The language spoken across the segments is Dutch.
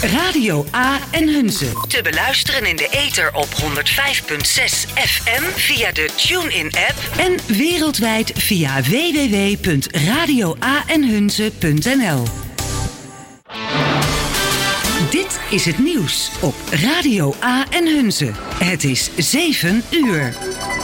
Radio A en Hunze. Te beluisteren in de ether op 105.6 FM via de TuneIn-app en wereldwijd via www.radioaenhunze.nl. Dit is het nieuws op Radio A en Hunze. Het is 7 uur.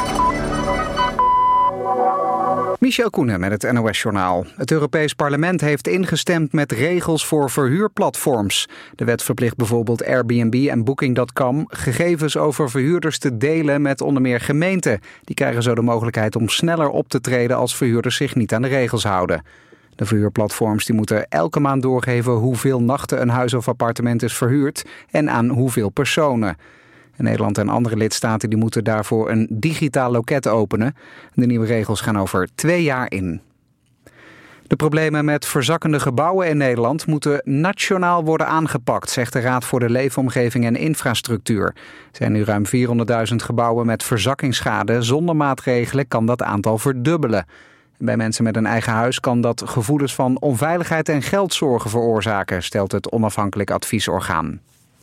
Michel Koenen met het NOS-journaal. Het Europees Parlement heeft ingestemd met regels voor verhuurplatforms. De wet verplicht bijvoorbeeld Airbnb en Booking.com gegevens over verhuurders te delen met onder meer gemeenten. Die krijgen zo de mogelijkheid om sneller op te treden als verhuurders zich niet aan de regels houden. De verhuurplatforms die moeten elke maand doorgeven hoeveel nachten een huis of appartement is verhuurd en aan hoeveel personen. Nederland en andere lidstaten die moeten daarvoor een digitaal loket openen. De nieuwe regels gaan over 2 jaar in. De problemen met verzakkende gebouwen in Nederland moeten nationaal worden aangepakt, zegt de Raad voor de Leefomgeving en Infrastructuur. Er zijn nu ruim 400.000 gebouwen met verzakkingsschade. Zonder maatregelen kan dat aantal verdubbelen. Bij mensen met een eigen huis kan dat gevoelens van onveiligheid en geldzorgen veroorzaken, stelt het onafhankelijk adviesorgaan.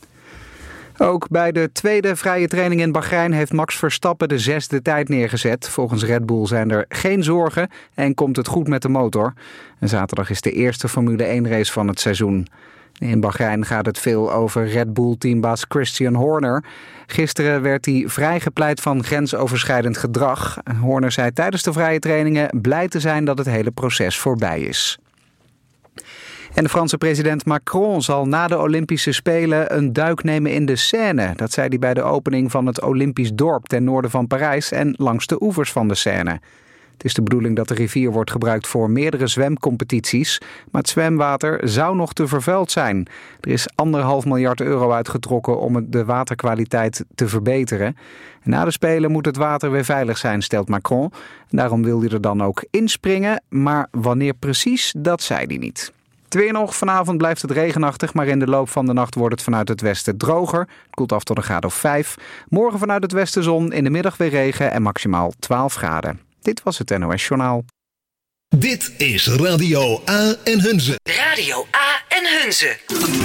Ook bij de tweede vrije training in Bahrein heeft Max Verstappen de 6e tijd neergezet. Volgens Red Bull zijn er geen zorgen en komt het goed met de motor. En zaterdag is de eerste Formule 1 race van het seizoen. In Bahrein gaat het veel over Red Bull-teambaas Christian Horner. Gisteren werd hij vrijgepleit van grensoverschrijdend gedrag. Horner zei tijdens de vrije trainingen blij te zijn dat het hele proces voorbij is. En de Franse president Macron zal na de Olympische Spelen een duik nemen in de Seine. Dat zei hij bij de opening van het Olympisch dorp ten noorden van Parijs en langs de oevers van de Seine. Het is de bedoeling dat de rivier wordt gebruikt voor meerdere zwemcompetities, maar het zwemwater zou nog te vervuild zijn. Er is €1,5 miljard uitgetrokken om de waterkwaliteit te verbeteren. En na de Spelen moet het water weer veilig zijn, stelt Macron. En daarom wil hij er dan ook inspringen, maar wanneer precies, dat zei hij niet. Het weer nog. Vanavond blijft het regenachtig, maar in de loop van de nacht wordt het vanuit het westen droger. Het koelt af tot 1 graad of 5. Morgen vanuit het westen zon, in de middag weer regen en maximaal 12 graden. Dit was het NOS Journaal. Dit is Radio A en Hunze. Radio A en Hunze.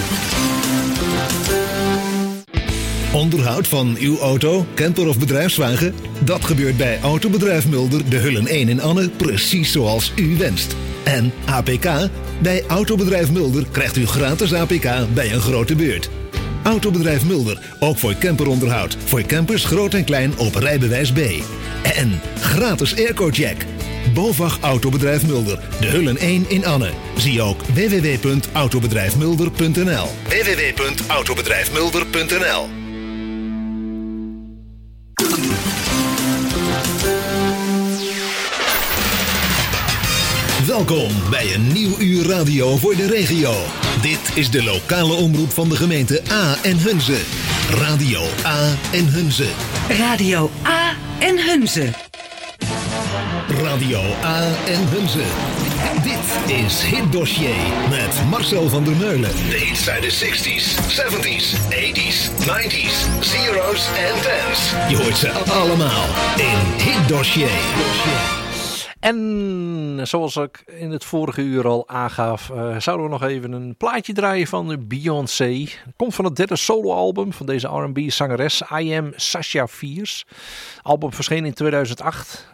Onderhoud van uw auto, camper of bedrijfswagen? Dat gebeurt bij Autobedrijf Mulder, de Hullen 1 in Anne, precies zoals u wenst. En APK? Bij Autobedrijf Mulder krijgt u gratis APK bij een grote beurt. Autobedrijf Mulder, ook voor camperonderhoud. Voor campers groot en klein op rijbewijs B. En gratis airco-check. BOVAG Autobedrijf Mulder, de Hullen 1 in Anne. Zie ook www.autobedrijfmulder.nl. www.autobedrijfmulder.nl. Welkom bij een nieuw uur radio voor de regio. Dit is de lokale omroep van de gemeente A en Hunze. Radio A en Hunze. Radio A en Hunze. Radio A en Hunze. Dit is Hit Dossier met Marcel van der Meulen. De hits uit de 60s, 70s, 80s, 90s, zeros en 10s. Je hoort ze allemaal in Hit Dossier. En zoals ik in het vorige uur al aangaf, zouden we nog even een plaatje draaien van Beyoncé. Het komt van het 3e soloalbum van deze R&B-zangeres, I Am Sasha Fierce. Het album verscheen in 2008.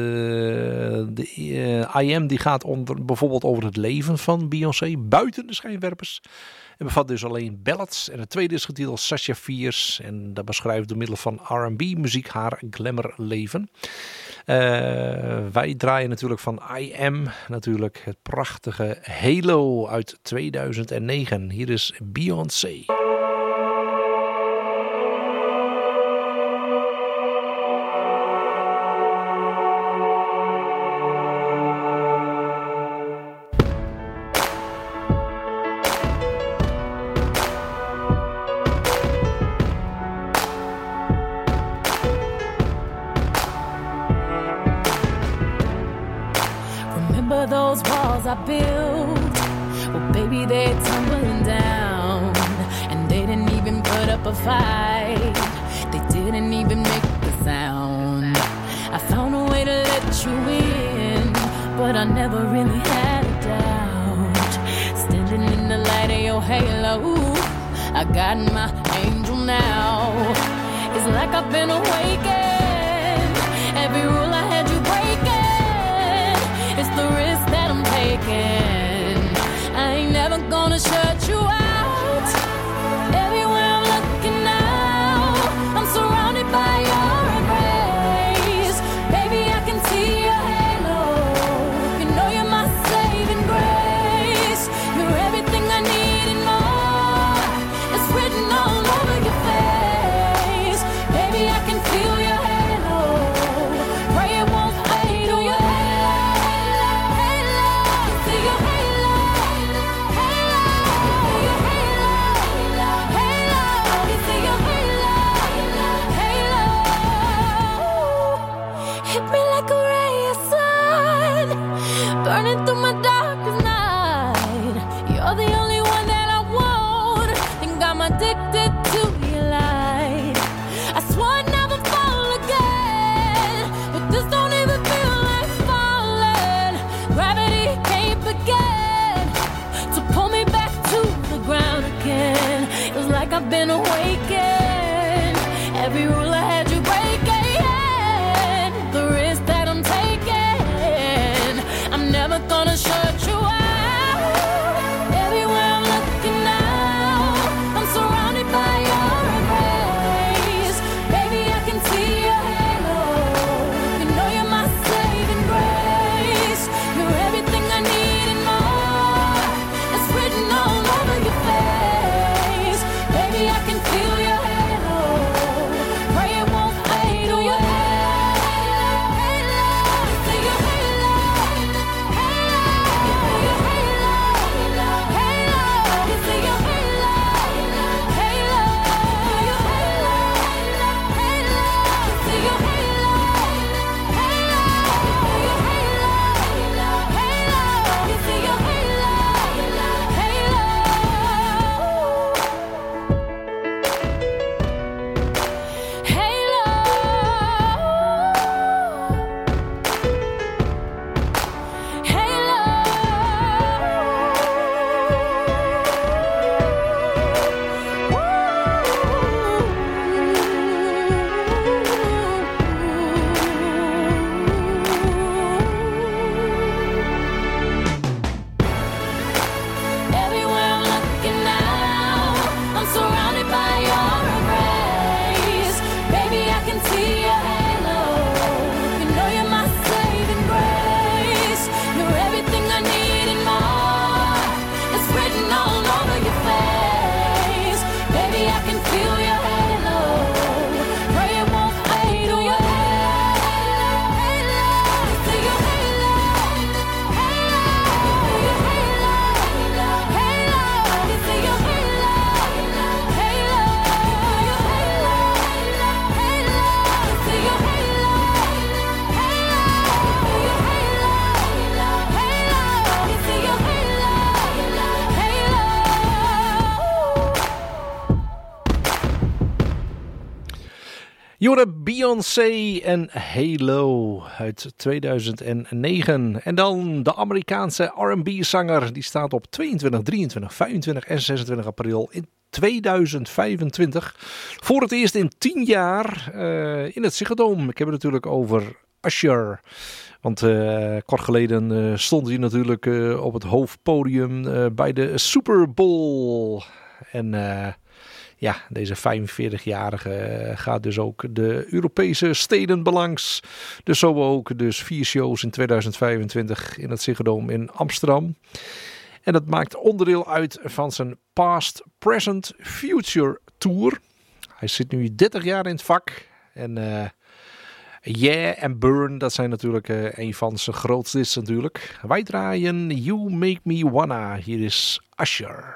I Am die gaat bijvoorbeeld over het leven van Beyoncé buiten de schijnwerpers. Het bevat dus alleen ballads. En het tweede is getiteld Sasha Fierce. En dat beschrijft door middel van R&B-muziek haar glamourleven. Wij draaien natuurlijk van I Am, natuurlijk het prachtige Halo uit 2009. Hier is Beyoncé. Those walls I built, well baby they're tumbling down, and they didn't even put up a fight, they didn't even make the sound. I found a way to let you in, but I never really had a doubt. Standing in the light of your halo, I got my angel now. It's like I've been awakened. Every rule I had you breaking. It's the risk that I'm taking. I ain't never gonna shut you out. Everywhere I'm looking now, I'm surrounded by your embrace. Baby, I can see your halo. You know you're my saving grace. You're everything I need and more. It's written all over your face. Baby, I can feel your halo. Pray it won't fade. Oh, your halo, halo. See your halo, halo. Your halo, halo. See your halo, halo. Hit me like a ray of sun, burning through my darkest night. You're the only one that I want. Think I'm addicted to your light. I swore I'd never fall again, but this don't even feel like falling. Gravity can't begin to pull me back to the ground again. It's like I've been awakened. Every rule I had you breaking. The risk that I'm taking, I'm never gonna shut you out. Everywhere I'm looking now, I'm surrounded by your embrace. Baby, I can see your halo. You know you're my saving grace. You're everything I need and more. It's written all over your face. Baby, I can feel your halo. Pray it won't fade. Oh, your halo, halo. See your halo, halo. Your halo, halo. See your halo, halo. Your halo, halo. See your halo, halo. Your halo, halo. See your halo, everywhere I'm looking now, I'm surrounded by your embrace. Baby, I can see your halo. You know you're my saving grace. You're everything I need and more. It's written all over your face. Baby, I can feel your halo. Pray it won't fade. Oh, your halo, halo. See your halo, halo. Your halo, halo. See your halo, halo. Your halo, halo. See your halo, halo. Your halo, halo. See your halo, halo. Je hoorde Beyoncé en Halo uit 2009. En dan de Amerikaanse R&B-zanger. Die staat op 22, 23, 25 en 26 april in 2025. Voor het eerst in 10 jaar in het Ziggo Dome. Ik heb het natuurlijk over Usher. Want kort geleden stond hij natuurlijk op het hoofdpodium bij de Super Bowl. En ja, deze 45-jarige gaat dus ook de Europese steden belangs. Dus zo ook dus 4 shows in 2025 in het Ziggo Dome in Amsterdam. En dat maakt onderdeel uit van zijn Past, Present, Future Tour. Hij zit nu 30 jaar in het vak. En Yeah en Burn, dat zijn natuurlijk een van zijn grootste hits natuurlijk. Wij draaien You Make Me Wanna. Hier is Usher.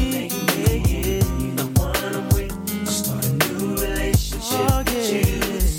Start a new relationship with you.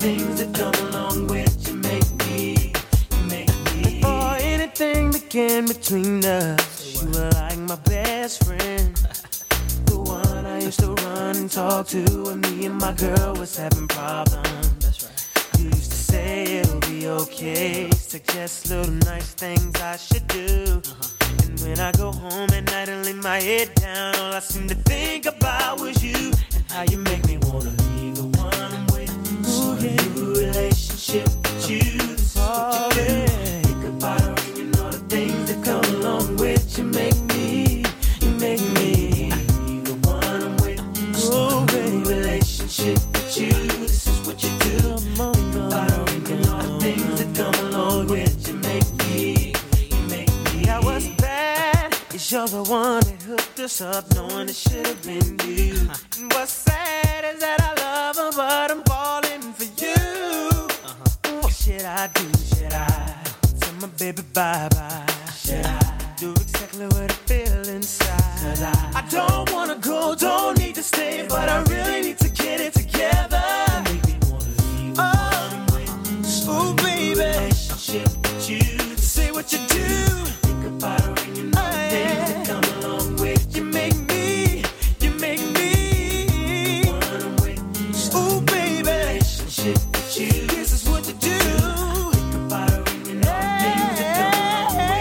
things that come along with you make me. Before anything began between us, you were like my best friend. The one I used to run and talk to when me and my girl was having problems. That's right. You used to say it'll be okay, suggest little nice things I should do. And when I go home at night and lay my head down, all I seem to think about was you and how you make me wanna be the one I'm with. So a new relationship with you, this is what you do. Think about her and all the things that come along with you. Make me, you make me the one I'm with. So a new relationship with you, this is what you do. Think about her and all the things that come along with you. Make me, you make me. I was bad, 'cause you're the one that hooked us up, knowing it should have been you. And what's sad is that I love her, but I'm falling for you. What should I do? Should I tell my baby bye-bye? Should I do exactly what I feel inside? 'Cause I don't wanna go, don't need to stay, but I really need to get it together. Make me wanna be the one with. Oh, baby, relationship with you. Say what you do. Think about her and you know the things that come along with you. Make me, you make me one with. Oh, baby, relationship with you. This is what you do. Think about her and you know the things that come along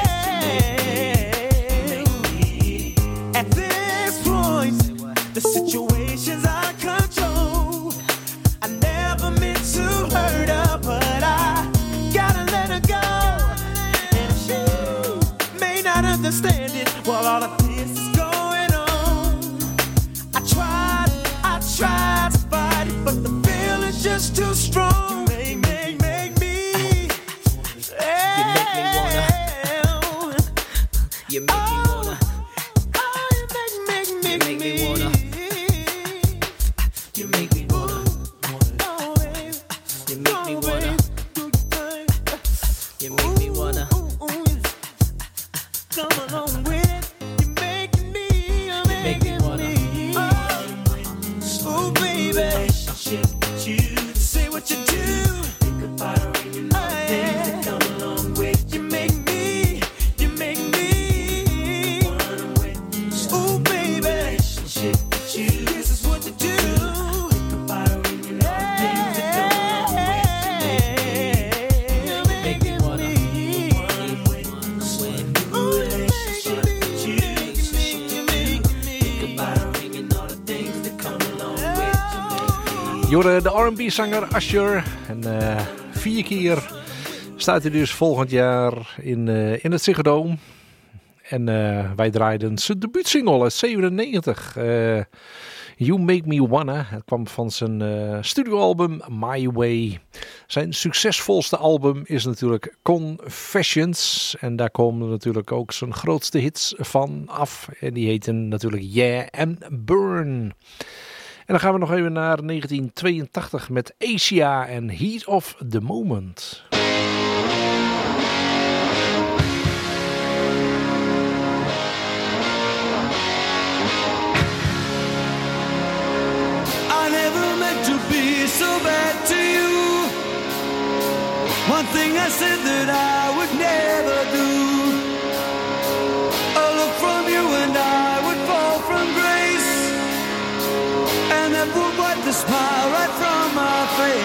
with you. Make me. At this point, the situation's out of control. I never meant to hurt her, but I gotta let her go. And she may not understand it while all of this is going on. I tried to fight it, but the feeling's just too strong. You make me. You make me wanna. You make me wanna. Oh, you make me wanna. You make me wanna. Oh, baby. You make me wanna. You make me wanna. Come along with it. You making me. You make me wanna. Oh, baby. Relationship with you. Say what you do. Think about her and you know the things that come along with you. Make me. You make me. One with. Oh, baby. Relationship with you. This is what you do. Think about her and you know the things that come along with you. Make me wanna. One with. Ooh, relationship with you. Think about her and you know the things that come along with you. Jorde, de R&B-zanger Usher. En 4 keer staat hij dus volgend jaar in het Ziggo Dome. En wij draaiden zijn debuutsingle uit 97. You Make Me Wanna. Het kwam van zijn studioalbum My Way. Zijn succesvolste album is natuurlijk Confessions. En daar komen natuurlijk ook zijn grootste hits van af. En die heten natuurlijk Yeah and Burn. En dan gaan we nog even naar 1982 met Asia en Heat of the Moment. I never meant to be so bad to you. One thing I said that I would never do. A look from you and I would fall from grace, and that would wipe the smile right from my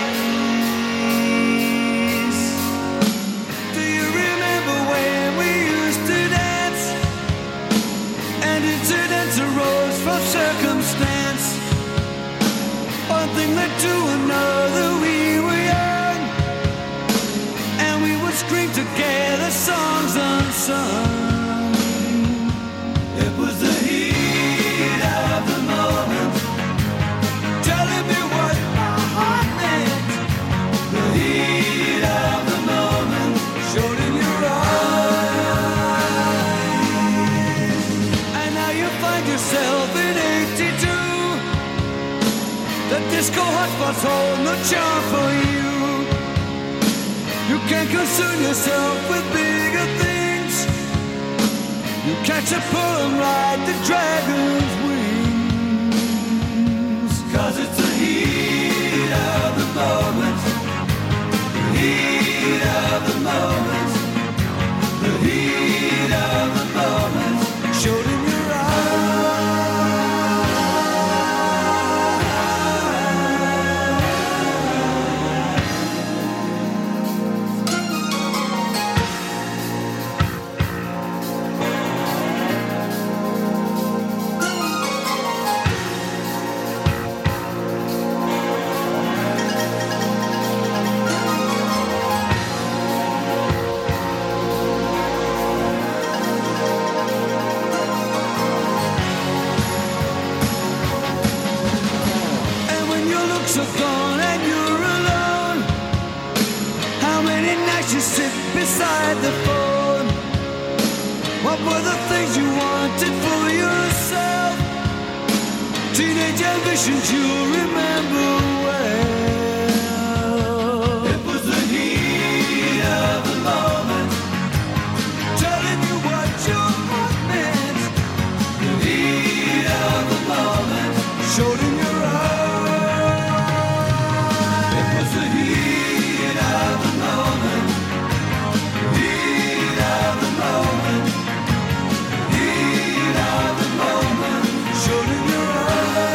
face. Do you remember when we used to dance, and incidents arose from circumstance? One thing led to another, we were young, and we would scream together songs unsung. It was the heat of the moment, telling me what my heart meant. The heat of the moment showed in your eyes. And now you find yourself in 82. The disco hotspots hold no charm for you. You can't concern yourself with bigger things. You catch a pull and ride the dragon's wings. 'Cause it's the heat of the moment, gone and you're alone. How many nights you sit beside the phone? What were the things you wanted for yourself? Teenage ambitions you remember well. It was the heat of the moment, telling you what your heart meant. The heat of the moment showed in your eyes. It was the heat of the moment, heat of the moment, heat of the moment showed in your eyes.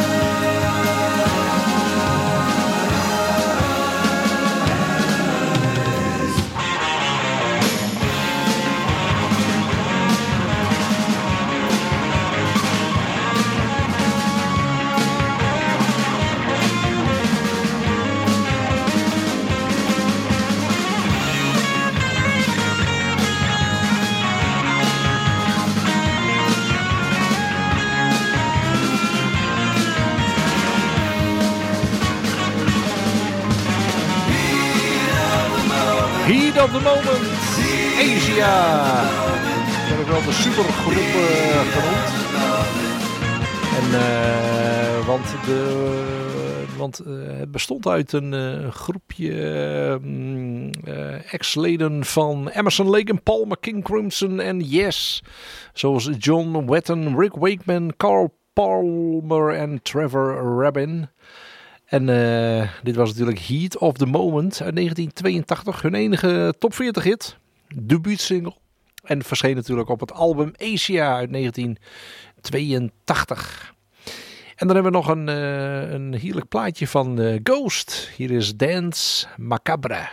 Heat of the Moment, Asia. Dat heb ik wel de supergroep genoemd. En, het bestond uit een groepje ex-leden van Emerson, Lake & Palmer, King Crimson en Yes. Zoals John Wetton, Rick Wakeman, Carl Palmer en Trevor Rabin. En dit was natuurlijk Heat of the Moment uit 1982. Hun enige top 40 hit. Debuutsingle. En verscheen natuurlijk op het album Asia uit 1982. En dan hebben we nog een heerlijk plaatje van Ghost. Hier is Dance Macabre.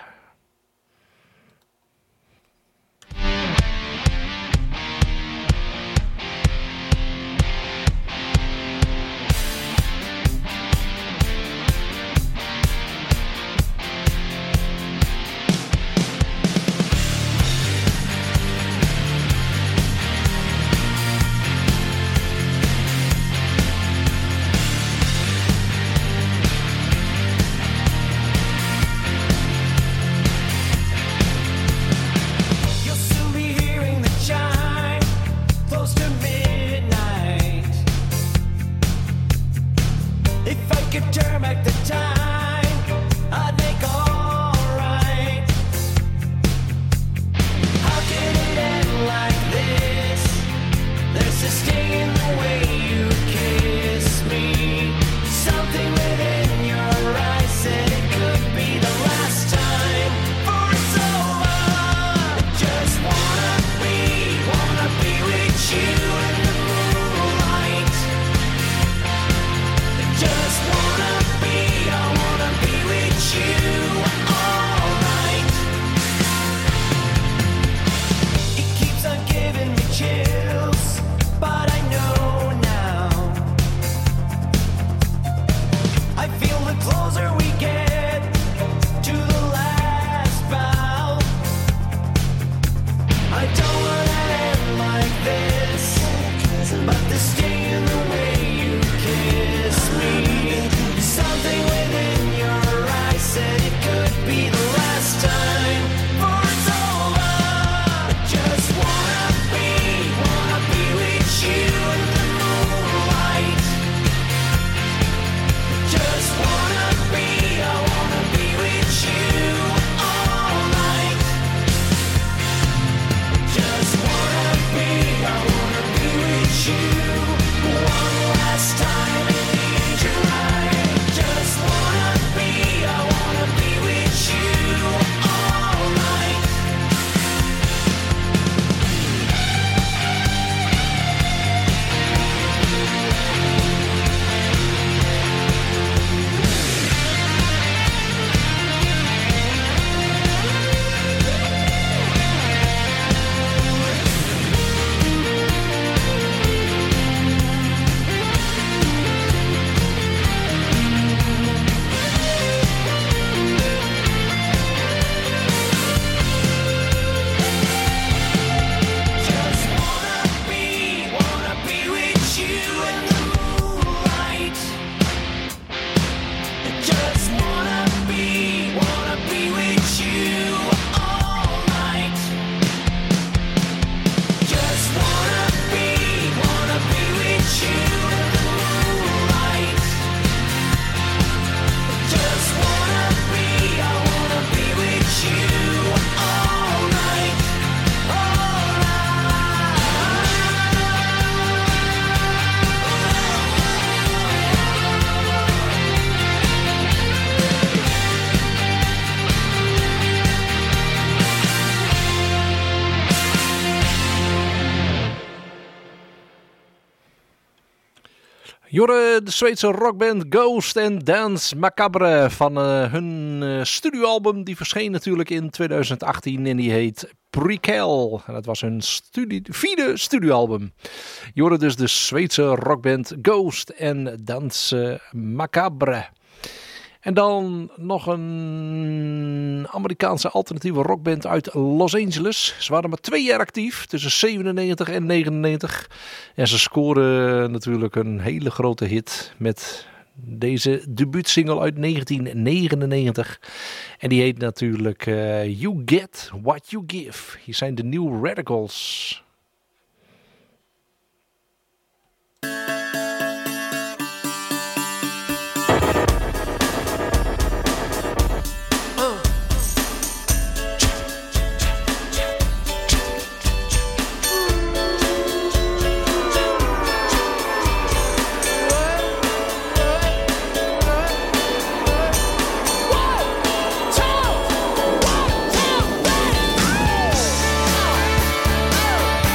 Jorre, de Zweedse rockband Ghost and Dance Macabre van hun studioalbum. Die verscheen natuurlijk in 2018 en die heet Prequel. En dat was hun vierde studioalbum. Jorre, dus de Zweedse rockband Ghost and Dance Macabre. En dan nog een Amerikaanse alternatieve rockband uit Los Angeles. Ze waren maar 2 jaar actief, tussen 97 en 99. En ze scoren natuurlijk een hele grote hit met deze debuutsingle uit 1999. En die heet natuurlijk You Get What You Give. Hier zijn de New Radicals. Two,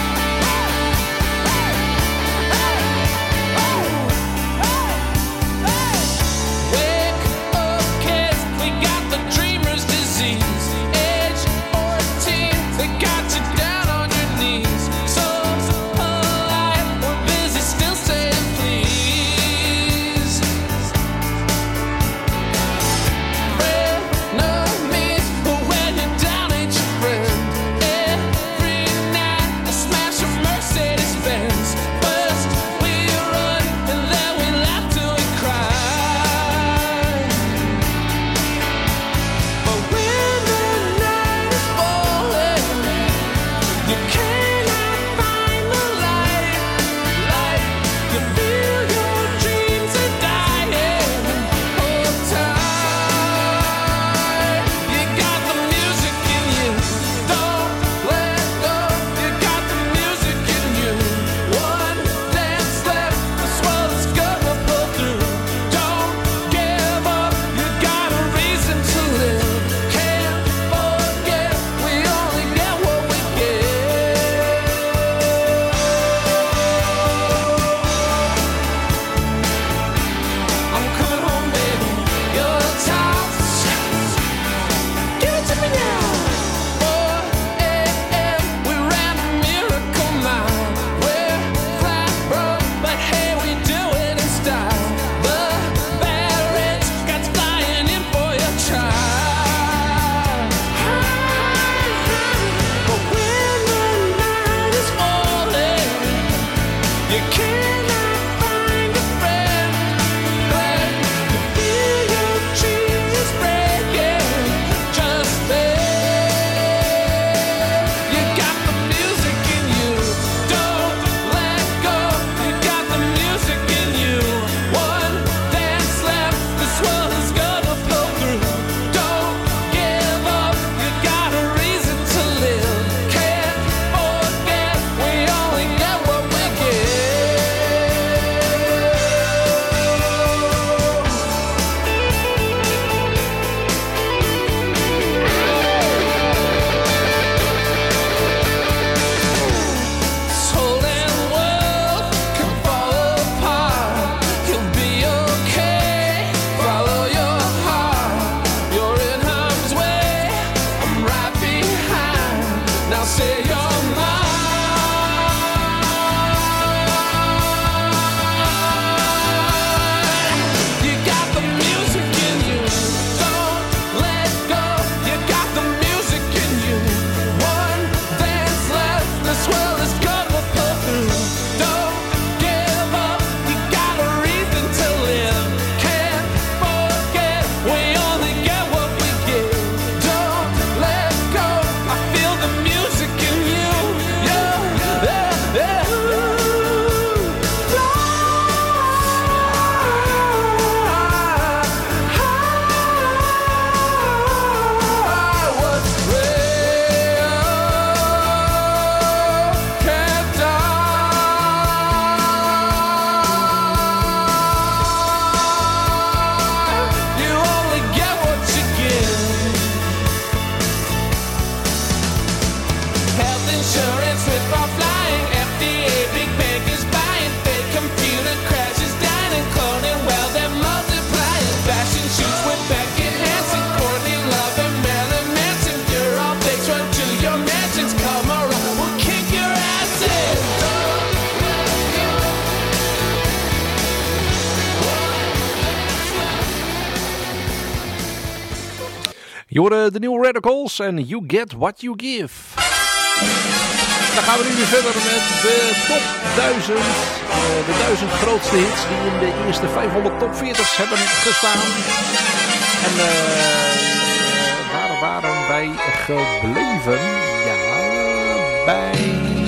Je hoorde de New Radicals en You Get What You Give. Dan gaan we nu weer verder met de top 1000. De 1000 grootste hits die in de eerste 500 top 40's hebben gestaan. En waar waren wij gebleven? Ja, bij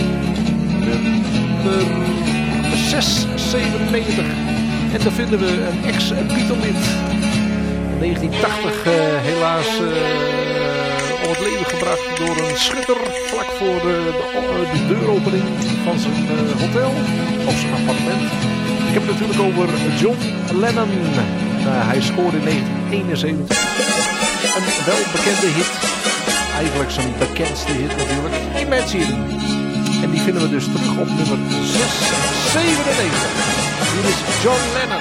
de 697. En dan vinden we een ex-Beatle-lid. In 1980 helaas om het leven gebracht door een schutter vlak voor de deuropening van zijn hotel of zijn appartement. Ik heb het natuurlijk over John Lennon. Hij scoorde in 1971 een welbekende hit. Eigenlijk zijn bekendste hit natuurlijk, Imagine. En die vinden we dus terug op nummer 697. Hier is John Lennon.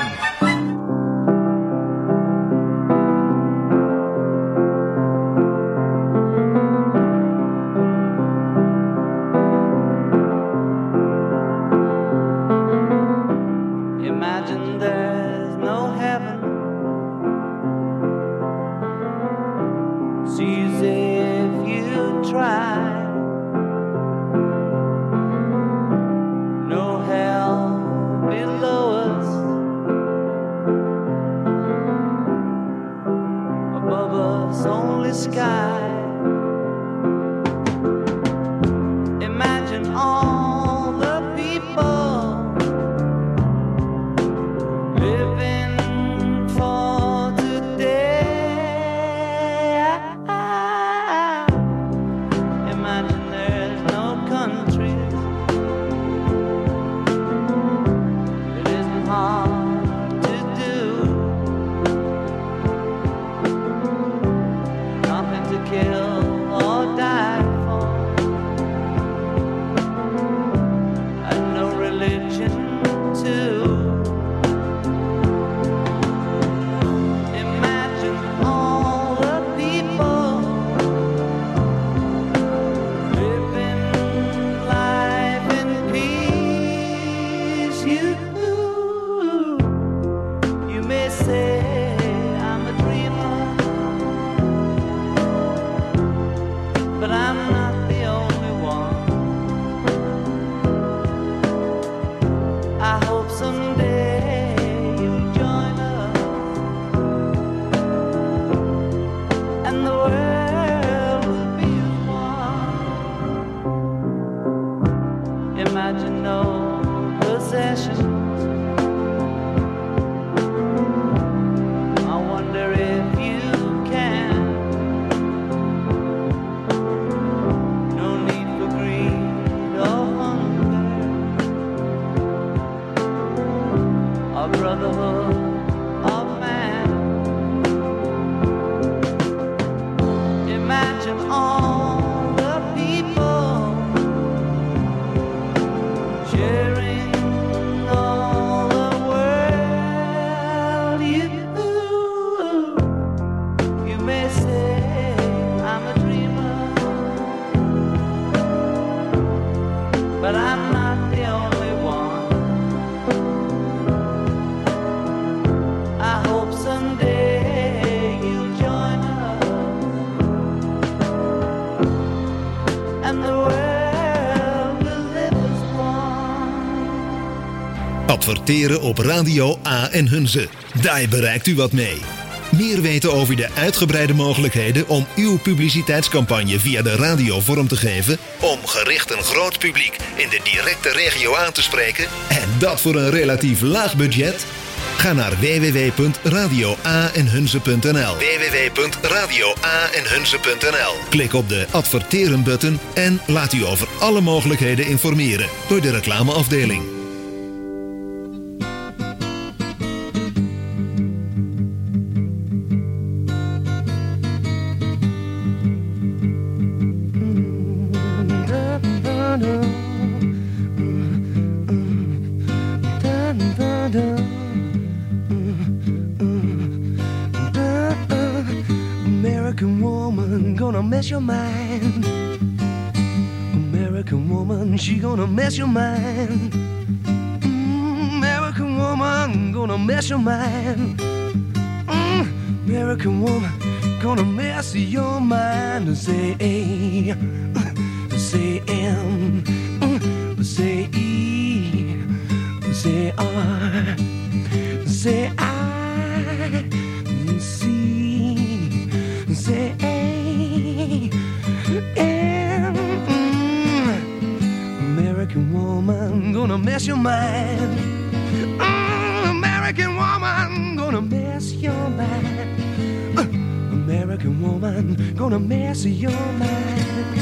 Adverteren op Radio A en Hunze. Daar bereikt u wat mee. Meer weten over de uitgebreide mogelijkheden om uw publiciteitscampagne via de radio vorm te geven, om gericht een groot publiek in de directe regio aan te spreken, en dat voor een relatief laag budget? Ga naar www.radioaenhunze.nl www.radioaenhunze.nl. Klik op de adverteren-button en laat u over alle mogelijkheden informeren door de reclameafdeling. American woman gonna mess your mind. American woman, she gonna mess your mind. American woman gonna mess your mind. American woman, gonna mess your mind. Say A, say M, say E, say R, say I, C, say A, M. American woman, gonna mess your mind. American woman, gonna mess your mind. American woman, gonna mess your mind.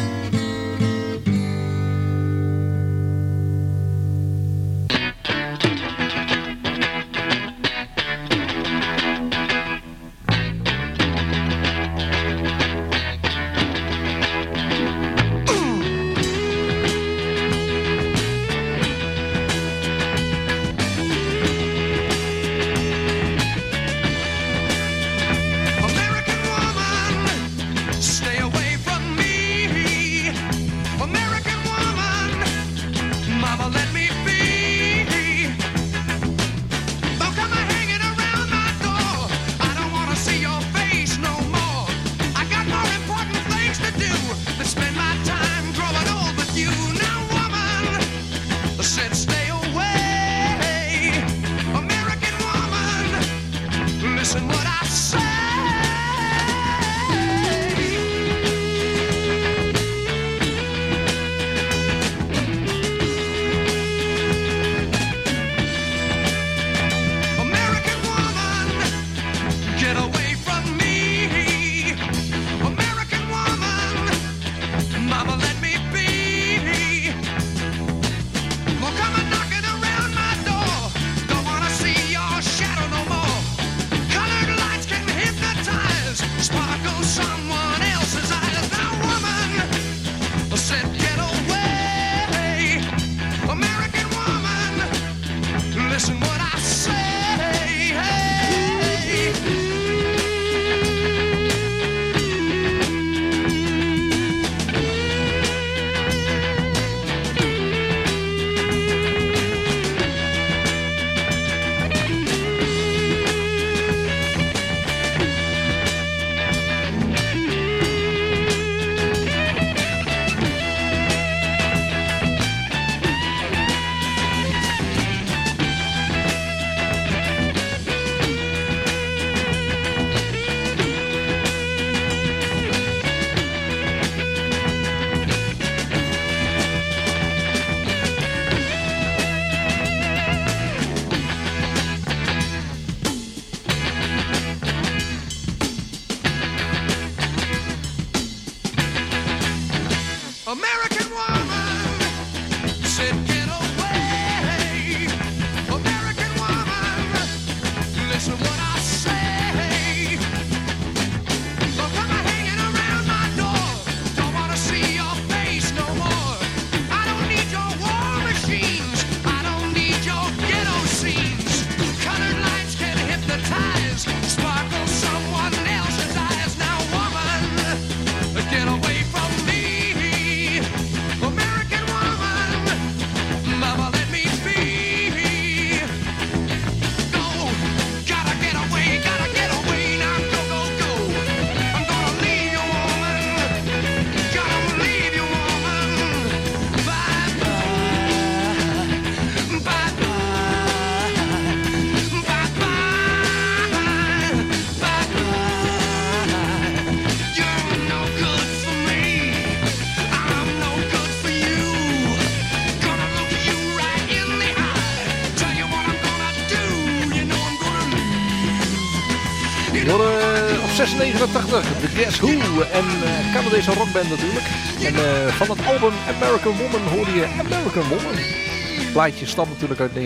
Op 689, The Guess Who. En Canadese rockband natuurlijk. En van het album American Woman hoorde je American Woman. Het plaatje stamt natuurlijk uit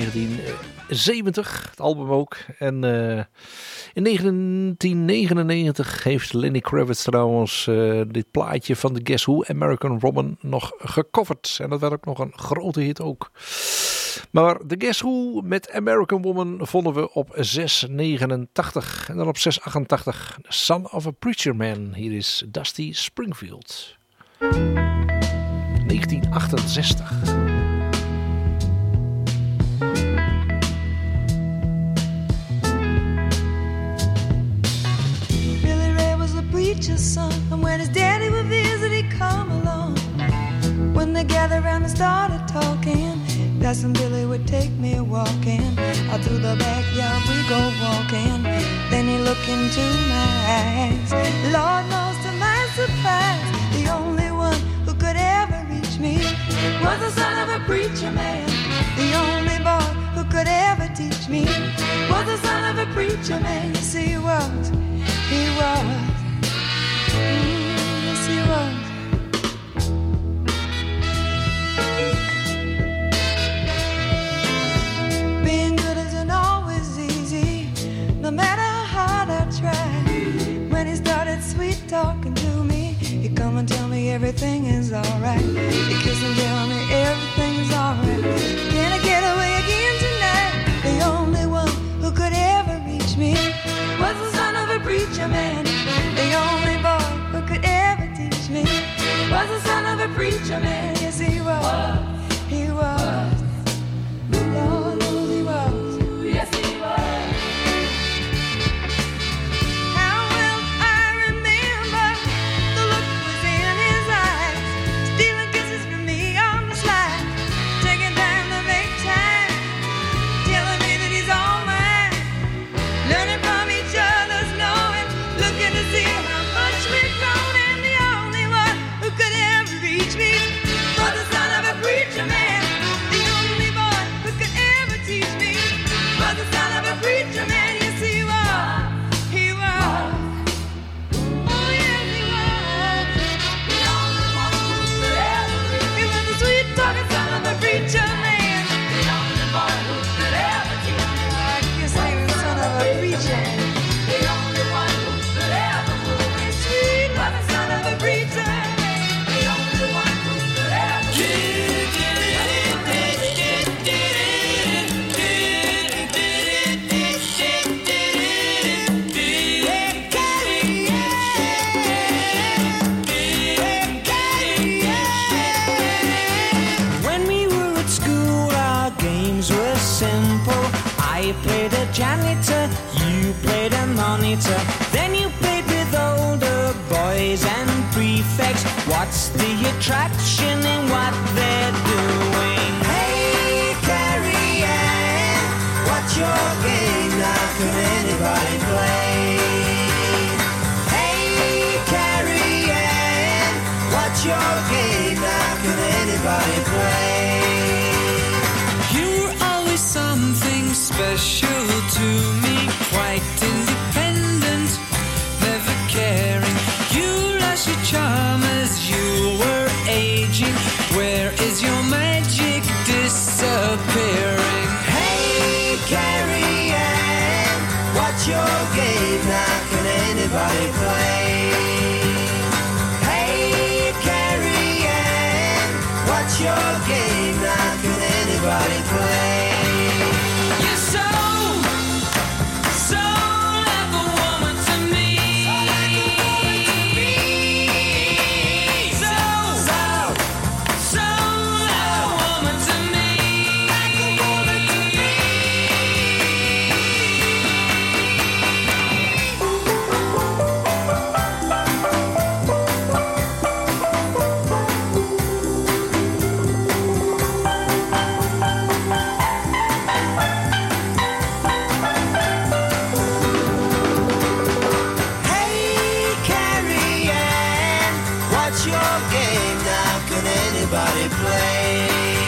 1970, het album ook. En in 1999 heeft Lenny Kravitz trouwens dit plaatje van The Guess Who, American Woman, nog gecoverd. En dat werd ook nog een grote hit ook. Maar The Guess Who met American Woman vonden we op 689. En dan op 688 Son of a Preacher Man. Hier is Dusty Springfield. 1968. Billy Ray was a preacher preacher's son. And when his daddy would visit, he'd come along. When they gathered around and started talking, Cousin Billy would take me walking. Out through the backyard we go walking. Then he looked into my eyes. Lord knows to my surprise, the only one who could ever reach me was the son of a preacher man. The only boy who could ever teach me was the son of a preacher man. Yes, he was. He was. Yes, he was. Being good isn't always easy, no matter how hard I try. When he started sweet talking to me, he'd come and tell me everything is alright. He'd kiss and tell me everything's alright. Can I get away again tonight? The only one who could ever reach me was the son of a preacher man. The only boy who could ever teach me was the son of a preacher man. Yes, he was. He was. Lord knows he was. Yes, he was. How well I remember the look was in his eyes, stealing kisses from me on the slide, taking time to make time, telling me that he's all mine, learning from each other's knowing, looking to see how much we've grown. And the only one who could ever reach me was the son of a preacher man. The only boy who could ever teach me was the son of a preacher man. Yes, he was. He was. Oh, yes, he was. The only one who could ever reach me. He was the sweet talking son of a preacher man. The only boy who could ever teach me. I guess he was the son of a preacher. The only one who could ever move me sweet was the son of a preacher man. The only one who could ever. When we were at school, our games were simple. I played a janitor, you played a monitor. Then you played with older boys and prefects. What's the attraction in what they're doing? Hey, Carrie Ann, what's your game? Now can anybody play? Hey, Carrie Ann, what's your game? Now can anybody play? You're always something special to me, quite independent, never caring. You lost your charm as you were aging. Where is your magic disappearing? Hey, Carrie Ann, what's your game? Now can anybody play? Hey, Carrie Ann, what's your game? Now can anybody play? You're so like a woman to me. So like a woman to me. Hey, Carrie Ann, what's your game? Now can anybody play?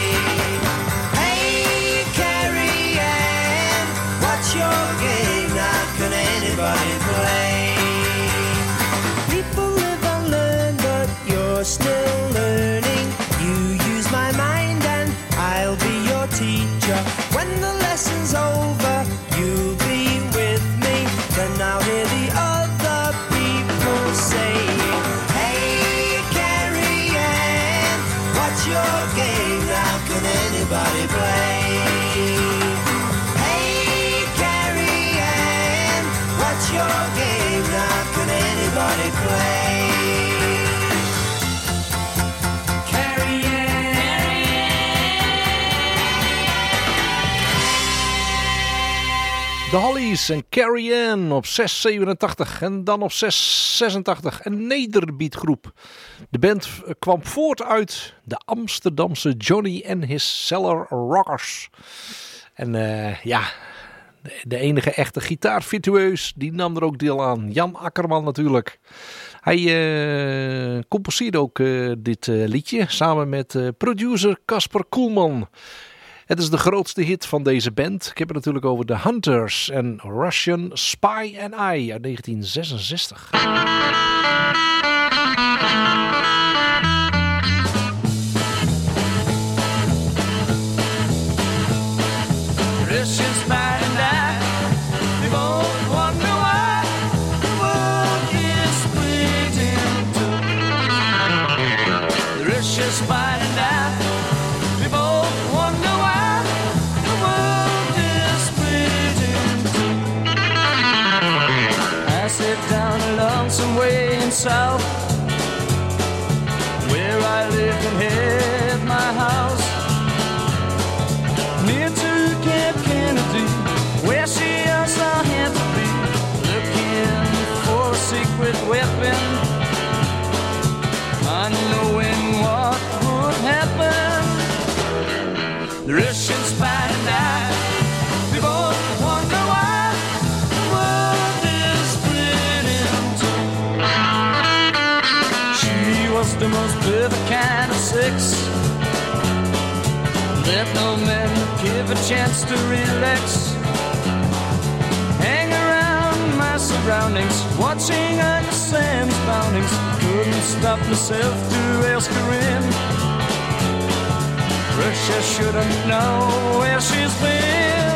Hey, Carrie Ann, what's your game? Now can anybody play? People live and learn, but you're still learning. You use my mind and I'll be your teacher. When the lesson's over, you'll be with me. Then I'll hear the other people saying, hey, Carrie Ann, what's your game? Now can anybody play? Hey, Carrie Ann, what's your game? Now can anybody play? Carrie De Hollies Keys en Carrie Ann op 6,87 en dan op 6,86. Een nederbeatgroep. De band kwam voort uit de Amsterdamse Johnny and His Cellar Rockers. En de enige echte gitaarvirtueus, die nam er ook deel aan. Jan Akkerman natuurlijk. Hij composeerde ook dit liedje samen met producer Casper Koelman. Het is de grootste hit van deze band. Ik heb het natuurlijk over The Hunters en Russian Spy and I uit 1966. Russian spy and I, we both wonder why the world is split in two. The Russian spy and I, we both wonder why the world is split in two. I sit down a lonesome way in south, where I live and had my house, near to Camp Kennedy, where she also had to be, looking for a secret weapon, unknowing what would happen. The Russian spy and I, we both wonder why the world is split in two. She was the most perfect kind of sex that no man would give a chance to relax. Hang around my surroundings, watching Uncle Sam's boundings. Couldn't stop myself to ask her in. Russia shouldn't know where she's been.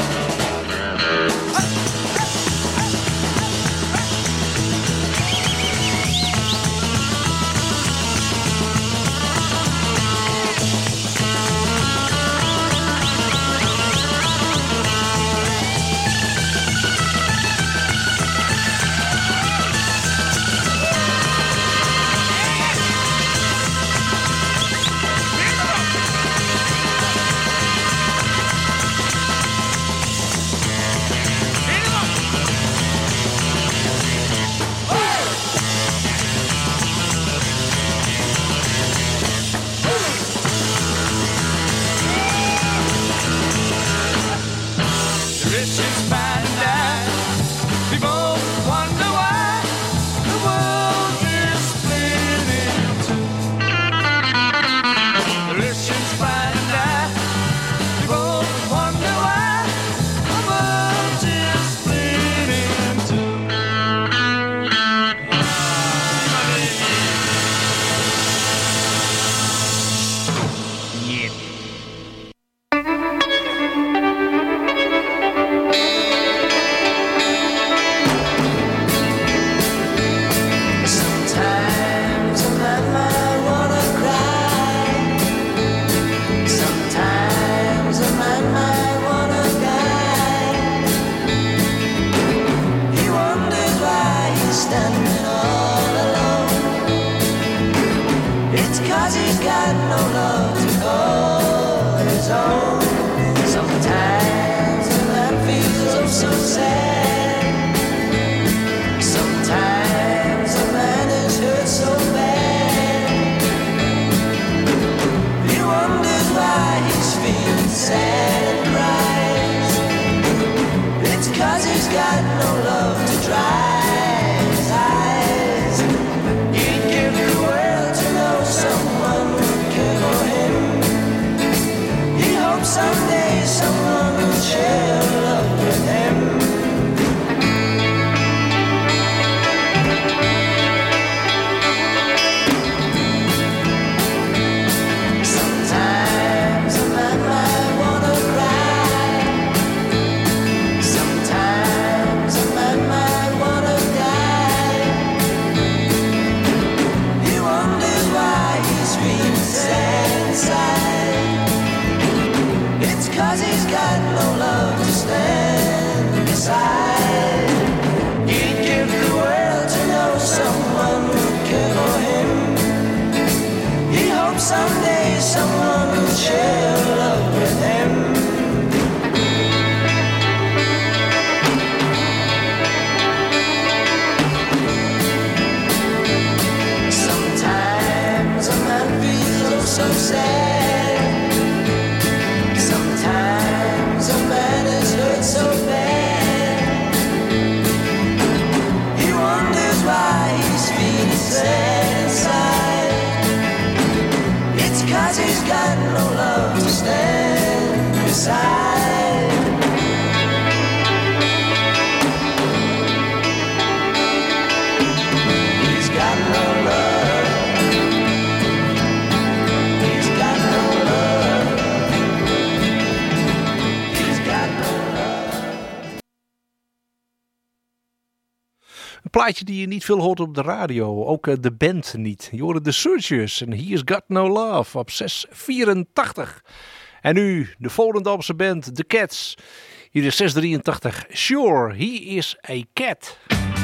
plaatje die je niet veel hoort op de radio. Ook de band niet. Je hoorde de Searchers en He's Got No Love op 684. En nu de Volendamse band The Cats. Hier is 683. Sure, he is a cat.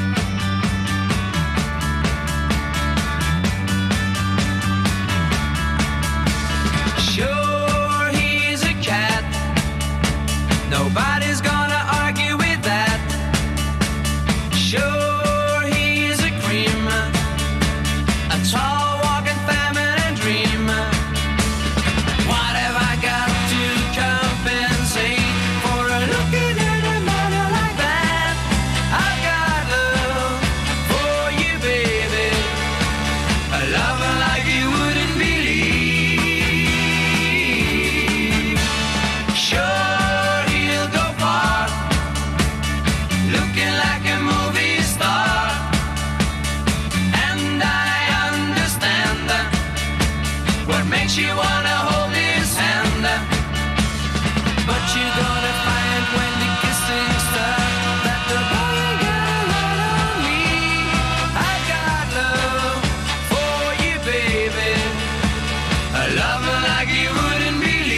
Sure, he's a cat. Nobody's gonna argue with that. Sure, he's a cream. A tall, walking feminine dream. What have I got to compensate for looking at a mother like that? I've got love for you, baby. A lover like you wouldn't believe. Sure, he'll go far, looking like a movie star. And I understand what makes you wanna hold his hand. But you're gonna find when the kissing starts that the boy ain't gonna run on me. I got love for you, baby. A lover like you wouldn't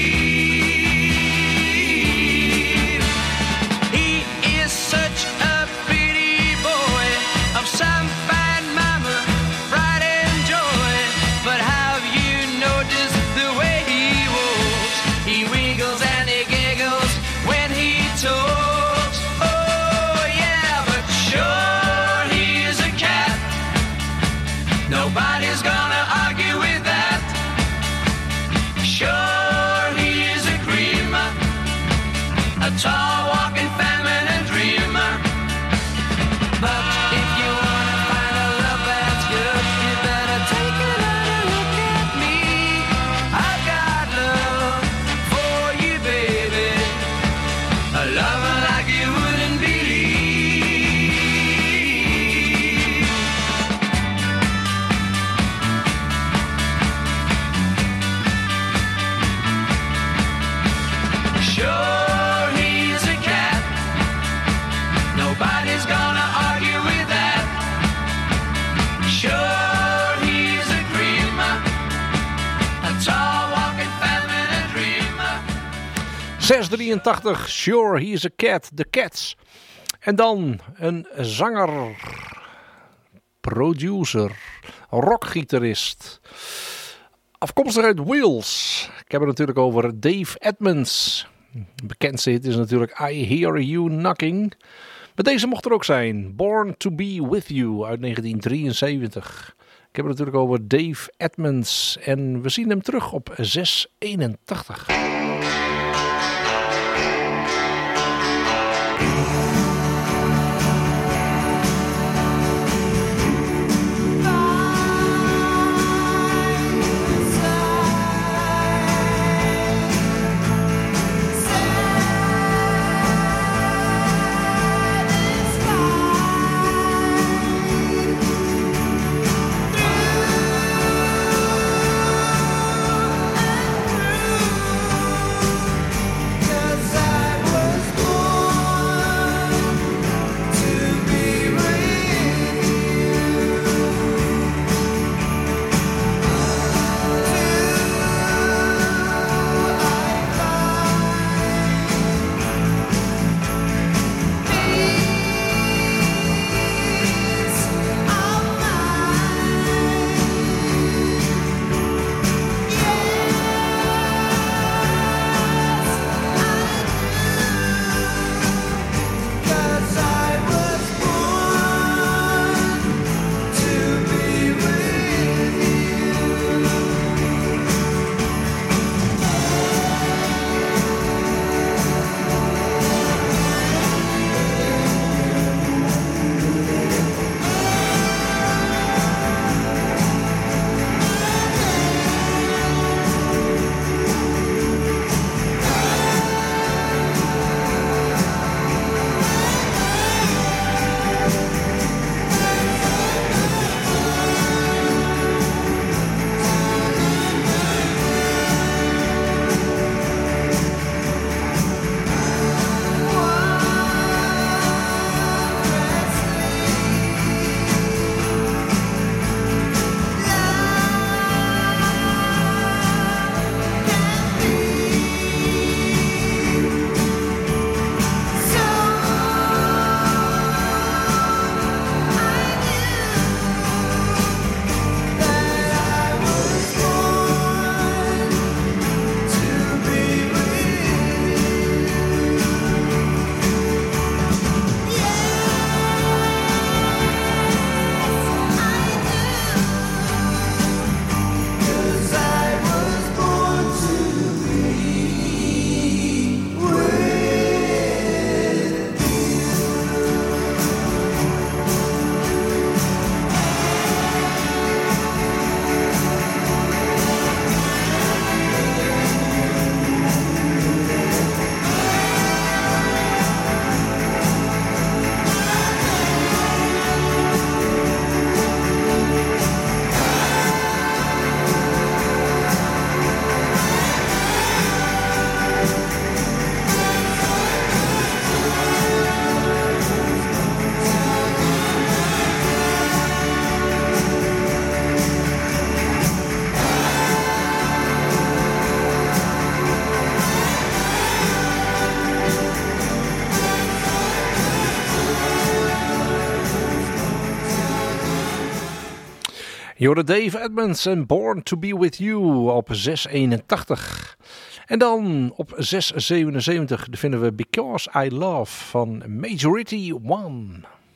believe. He is such a pretty boy of some fine mama, pride and joy. But have you noticed the way he walks? He wiggles and he giggles when he talks. Oh yeah, but sure he's a cat. Nobody's gonna argue with that. Sure he's a creamer, a tall walking feminine dreamer. But if you wanna find a love that's good, you better take another look at me. I've got love for you, baby. A lover like you wouldn't believe. Sure he's a cat. Nobody's gonna argue with that. Sure he's a creamer, a tall walking feminine dreamer. 683. Sure, he's a cat. The Cats. En dan een zanger, producer, rockgitarist. Afkomstig uit Wales. Ik heb het natuurlijk over Dave Edmunds. De bekendste hit is natuurlijk I Hear You Knocking. Maar deze mocht er ook zijn. Born to Be With You uit 1973. Ik heb het natuurlijk over Dave Edmunds. En we zien hem terug op 681. Through You're Dave Edmonds en Born to be with You op 681. En dan op 677 vinden we Because I Love van Majority One.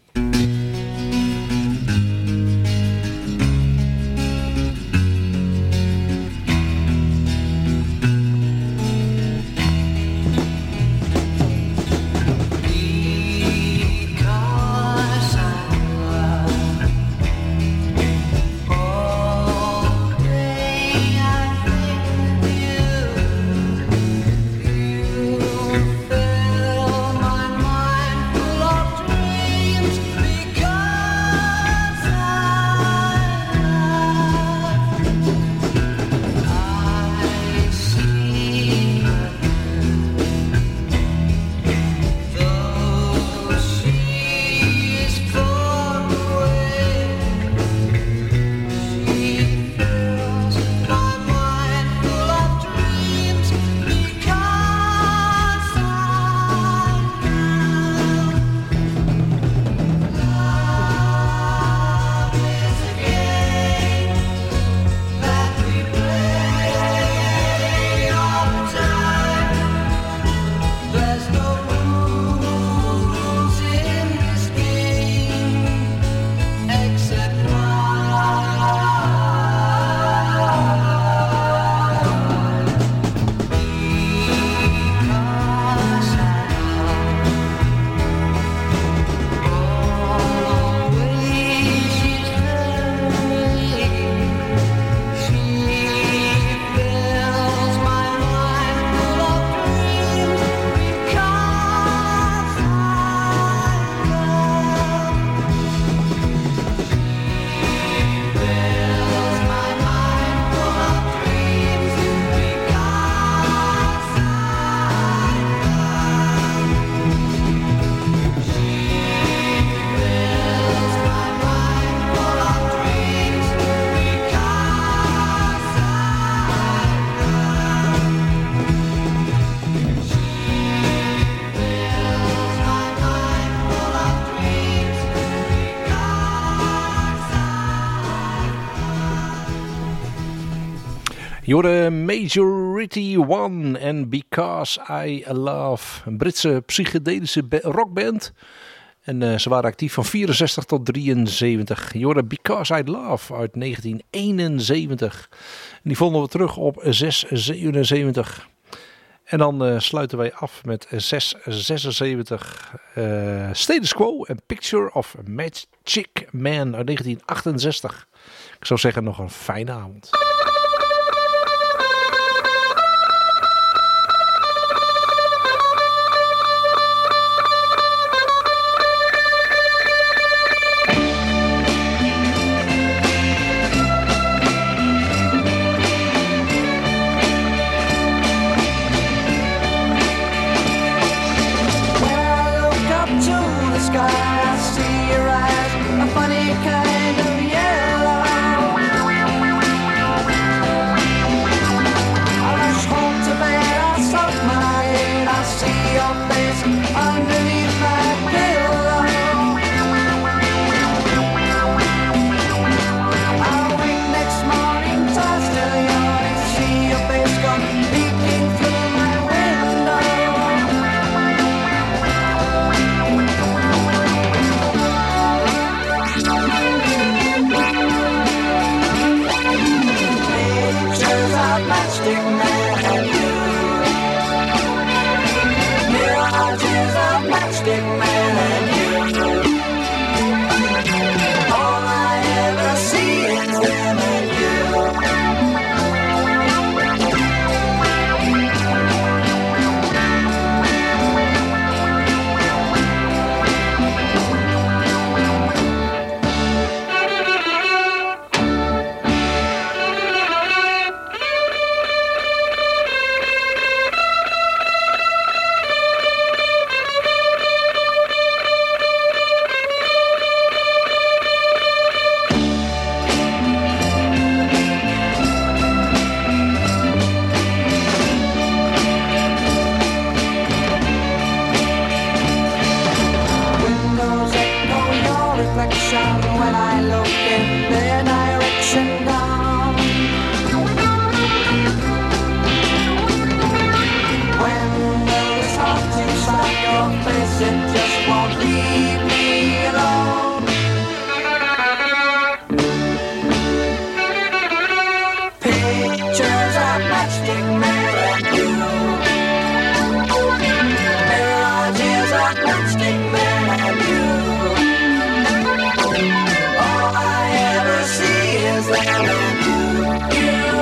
You're Majority One en Because I Love. Een Britse psychedelische rockband. En ze waren actief van 64 tot 73. You're Because I Love uit 1971. En die vonden we terug op 677. En dan sluiten wij af met 676. Status Quo, A Picture of Magic Man uit 1968. Ik zou zeggen nog een fijne avond. You